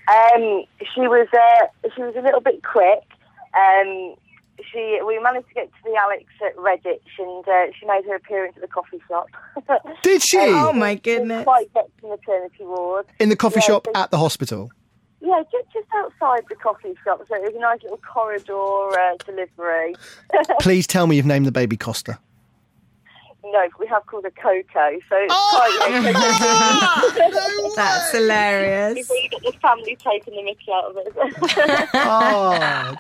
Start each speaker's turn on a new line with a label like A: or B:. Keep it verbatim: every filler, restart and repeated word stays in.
A: Um, she was uh, she was a little bit quick. Um, she we managed to get to the Alex at Redditch, and uh, she made her appearance at the coffee shop.
B: Did she?
A: Um,
C: Oh, my
A: she
C: goodness.
A: didn't quite get to the maternity ward.
B: In the coffee
A: Yeah,
B: shop
A: so-
B: at the hospital?
A: Yeah, just, just outside the coffee shop. So it was a nice little corridor uh, delivery.
B: Please tell me you've named the baby Costa.
A: No, we have called her Coco, so it's
B: Oh!
A: quite, you know,
B: No
C: That's
B: way.
C: hilarious.
A: We've really got the family taking the mickey out of it.
B: Oh,